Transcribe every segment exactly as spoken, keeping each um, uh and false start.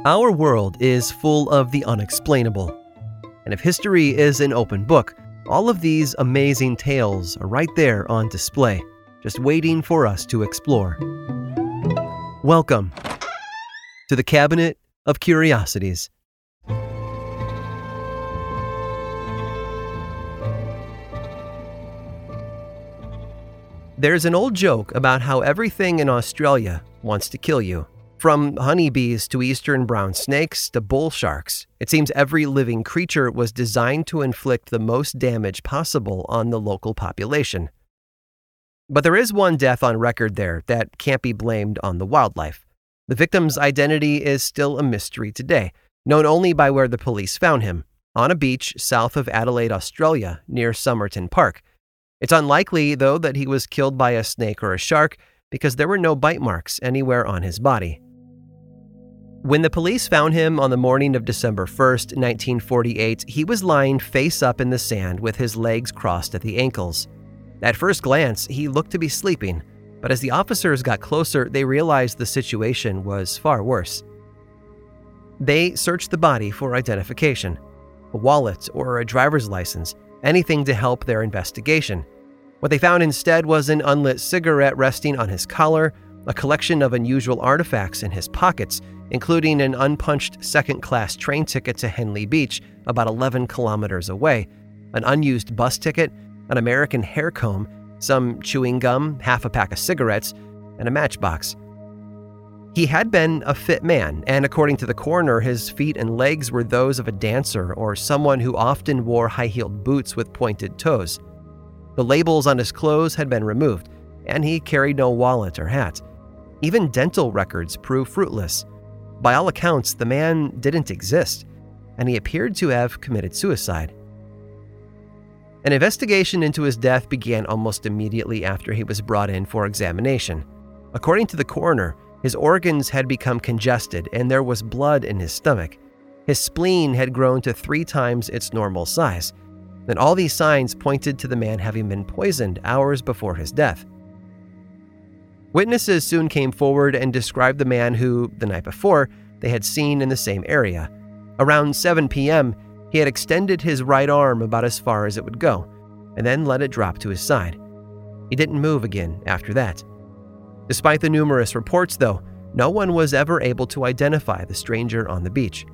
Our world is full of the unexplainable. And if history is an open book, all of these amazing tales are right there on display, just waiting for us to explore. Welcome to the Cabinet of Curiosities. There's an old joke about how everything in Australia wants to kill you. From honeybees to eastern brown snakes to bull sharks, it seems every living creature was designed to inflict the most damage possible on the local population. But there is one death on record there that can't be blamed on the wildlife. The victim's identity is still a mystery today, known only by where the police found him, on a beach south of Adelaide, Australia, near Somerton Park. It's unlikely, though, that he was killed by a snake or a shark because there were no bite marks anywhere on his body. When the police found him on the morning of December first, nineteen forty-eight, he was lying face up in the sand with his legs crossed at the ankles. At first glance, he looked to be sleeping, but as the officers got closer, they realized the situation was far worse. They searched the body for identification, a wallet or a driver's license, anything to help their investigation. What they found instead was an unlit cigarette resting on his collar, a collection of unusual artifacts in his pockets, including an unpunched second-class train ticket to Henley Beach, about eleven kilometers away, an unused bus ticket, an American hair comb, some chewing gum, half a pack of cigarettes, and a matchbox. He had been a fit man, and according to the coroner, his feet and legs were those of a dancer or someone who often wore high-heeled boots with pointed toes. The labels on his clothes had been removed, and he carried no wallet or hat. Even dental records prove fruitless. By all accounts, the man didn't exist, and he appeared to have committed suicide. An investigation into his death began almost immediately after he was brought in for examination. According to the coroner, his organs had become congested and there was blood in his stomach. His spleen had grown to three times its normal size, and all these signs pointed to the man having been poisoned hours before his death. Witnesses soon came forward and described the man who, the night before, they had seen in the same area. Around seven p.m., he had extended his right arm about as far as it would go, and then let it drop to his side. He didn't move again after that. Despite the numerous reports, though, no one was ever able to identify the stranger on the beach.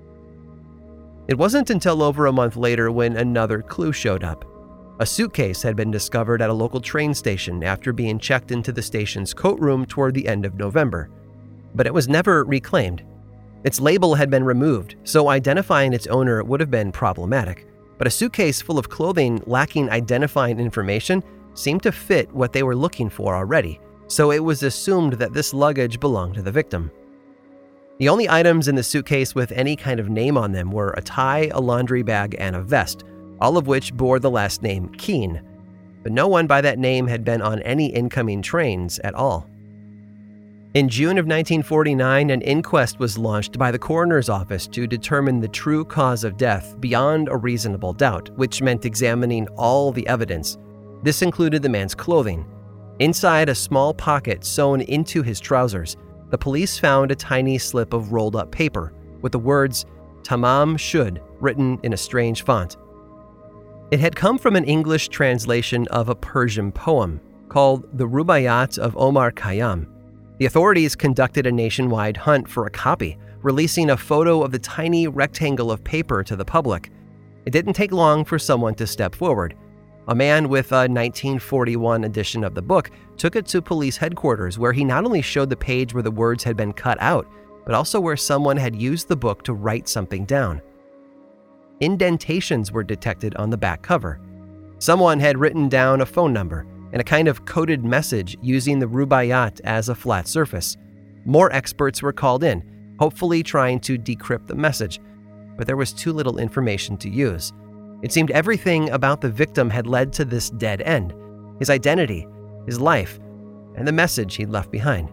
It wasn't until over a month later when another clue showed up. A suitcase had been discovered at a local train station after being checked into the station's coat room toward the end of November. But it was never reclaimed. Its label had been removed, so identifying its owner would have been problematic. But a suitcase full of clothing lacking identifying information seemed to fit what they were looking for already, so it was assumed that this luggage belonged to the victim. The only items in the suitcase with any kind of name on them were a tie, a laundry bag, and a vest, all of which bore the last name Keene, but no one by that name had been on any incoming trains at all. In June of nineteen forty-nine, an inquest was launched by the coroner's office to determine the true cause of death beyond a reasonable doubt, which meant examining all the evidence. This included the man's clothing. Inside a small pocket sewn into his trousers, the police found a tiny slip of rolled-up paper with the words Tamam Shud written in a strange font. It had come from an English translation of a Persian poem called The Rubaiyat of Omar Khayyam. The authorities conducted a nationwide hunt for a copy, releasing a photo of the tiny rectangle of paper to the public. It didn't take long for someone to step forward. A man with a nineteen forty-one edition of the book took it to police headquarters, where he not only showed the page where the words had been cut out, but also where someone had used the book to write something down. Indentations were detected on the back cover. Someone had written down a phone number and a kind of coded message using the Rubaiyat as a flat surface. More experts were called in, hopefully trying to decrypt the message, but there was too little information to use. It seemed everything about the victim had led to this dead end: his identity, his life, and the message he'd left behind.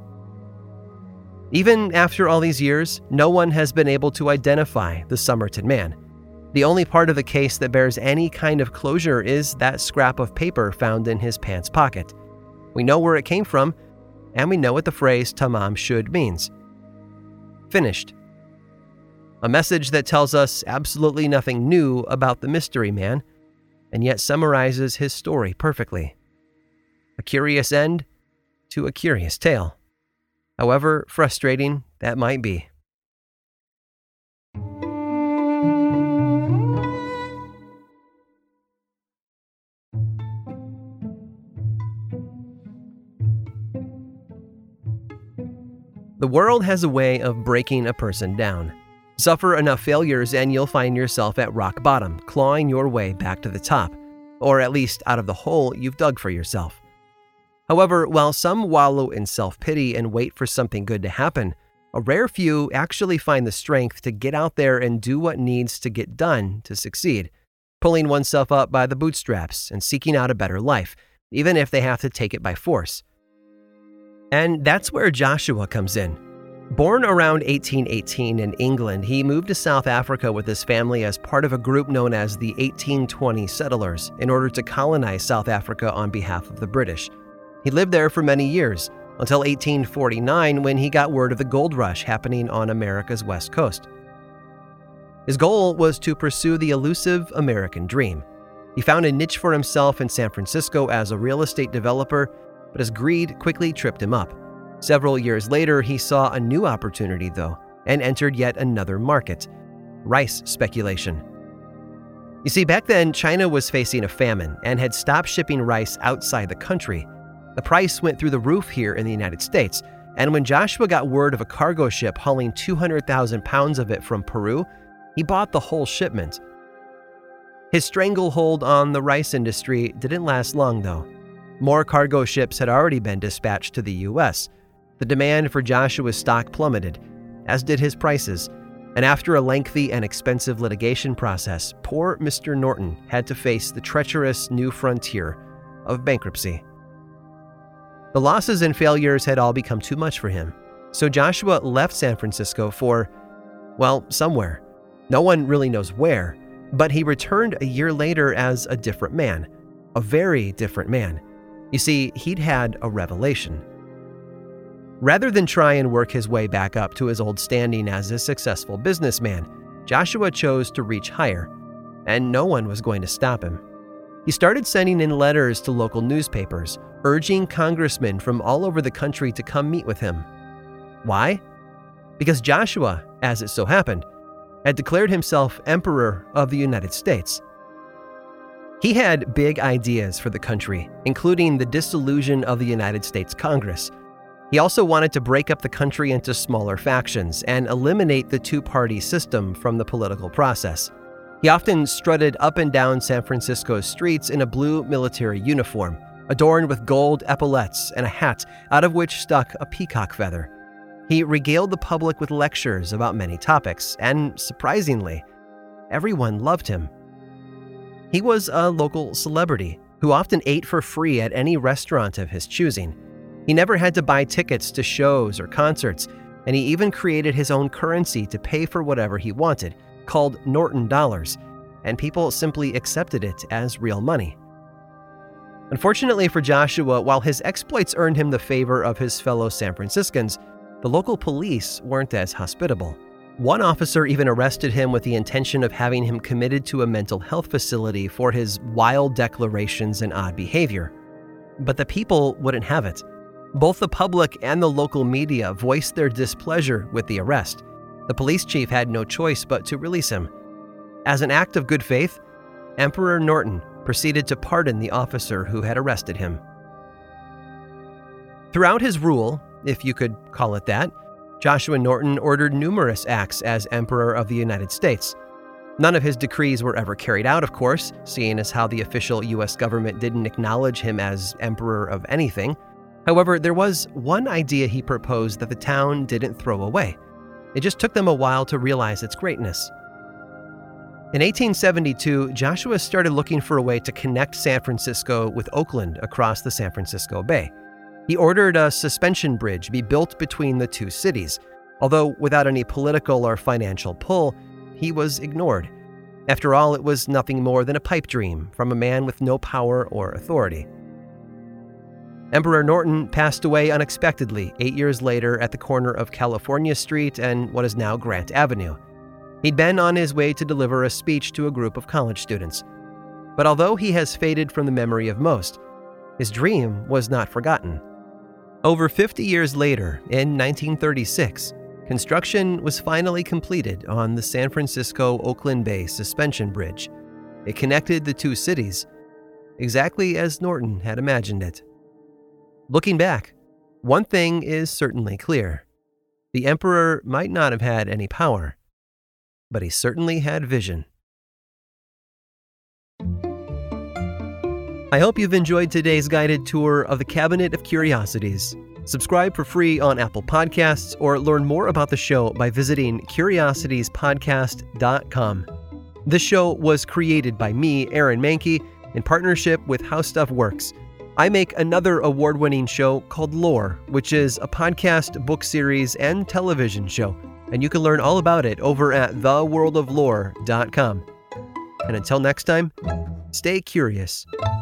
Even after all these years, no one has been able to identify the Somerton man. The only part of the case that bears any kind of closure is that scrap of paper found in his pants pocket. We know where it came from, and we know what the phrase Tamam Shud means. Finished. A message that tells us absolutely nothing new about the mystery man, and yet summarizes his story perfectly. A curious end to a curious tale, however frustrating that might be. The world has a way of breaking a person down. Suffer enough failures and you'll find yourself at rock bottom, clawing your way back to the top, or at least out of the hole you've dug for yourself. However, while some wallow in self-pity and wait for something good to happen, a rare few actually find the strength to get out there and do what needs to get done to succeed, pulling oneself up by the bootstraps and seeking out a better life, even if they have to take it by force. And that's where Joshua comes in. Born around eighteen eighteen in England, he moved to South Africa with his family as part of a group known as the eighteen twenty Settlers in order to colonize South Africa on behalf of the British. He lived there for many years, until eighteen forty-nine when he got word of the gold rush happening on America's west coast. His goal was to pursue the elusive American dream. He found a niche for himself in San Francisco as a real estate developer, but his greed quickly tripped him up. Several years later, he saw a new opportunity, though, and entered yet another market: rice speculation. You see, back then, China was facing a famine and had stopped shipping rice outside the country. The price went through the roof here in the United States, and when Joshua got word of a cargo ship hauling two hundred thousand pounds of it from Peru, he bought the whole shipment. His stranglehold on the rice industry didn't last long, though. More cargo ships had already been dispatched to the U S. The demand for Joshua's stock plummeted, as did his prices, and after a lengthy and expensive litigation process, poor Mister Norton had to face the treacherous new frontier of bankruptcy. The losses and failures had all become too much for him, so Joshua left San Francisco for, well, somewhere. No one really knows where, but he returned a year later as a different man, a very different man. You see, he'd had a revelation. Rather than try and work his way back up to his old standing as a successful businessman, Joshua chose to reach higher, and no one was going to stop him. He started sending in letters to local newspapers, urging congressmen from all over the country to come meet with him. Why? Because Joshua, as it so happened, had declared himself Emperor of the United States. He had big ideas for the country, including the dissolution of the United States Congress. He also wanted to break up the country into smaller factions and eliminate the two-party system from the political process. He often strutted up and down San Francisco's streets in a blue military uniform, adorned with gold epaulettes and a hat out of which stuck a peacock feather. He regaled the public with lectures about many topics, and surprisingly, everyone loved him. He was a local celebrity who often ate for free at any restaurant of his choosing. He never had to buy tickets to shows or concerts, and he even created his own currency to pay for whatever he wanted, called Norton dollars, and people simply accepted it as real money. Unfortunately for Joshua, while his exploits earned him the favor of his fellow San Franciscans, the local police weren't as hospitable. One officer even arrested him with the intention of having him committed to a mental health facility for his wild declarations and odd behavior. But the people wouldn't have it. Both the public and the local media voiced their displeasure with the arrest. The police chief had no choice but to release him. As an act of good faith, Emperor Norton proceeded to pardon the officer who had arrested him. Throughout his rule, if you could call it that, Joshua Norton ordered numerous acts as Emperor of the United States. None of his decrees were ever carried out, of course, seeing as how the official U S government didn't acknowledge him as emperor of anything. However, there was one idea he proposed that the town didn't throw away. It just took them a while to realize its greatness. In eighteen seventy-two, Joshua started looking for a way to connect San Francisco with Oakland across the San Francisco Bay. He ordered a suspension bridge be built between the two cities. Although without any political or financial pull, he was ignored. After all, it was nothing more than a pipe dream from a man with no power or authority. Emperor Norton passed away unexpectedly eight years later at the corner of California Street and what is now Grant Avenue. He'd been on his way to deliver a speech to a group of college students. But although he has faded from the memory of most, his dream was not forgotten. Over fifty years later, in nineteen thirty-six, construction was finally completed on the San Francisco-Oakland Bay Suspension Bridge. It connected the two cities, exactly as Norton had imagined it. Looking back, one thing is certainly clear. The Emperor might not have had any power, but he certainly had vision. I hope you've enjoyed today's guided tour of the Cabinet of Curiosities. Subscribe for free on Apple Podcasts or learn more about the show by visiting curiosities podcast dot com. This show was created by me, Aaron Mahnke, in partnership with How Stuff Works. I make another award-winning show called Lore, which is a podcast, book series, and television show, and you can learn all about it over at the world of lore dot com. And until next time, stay curious.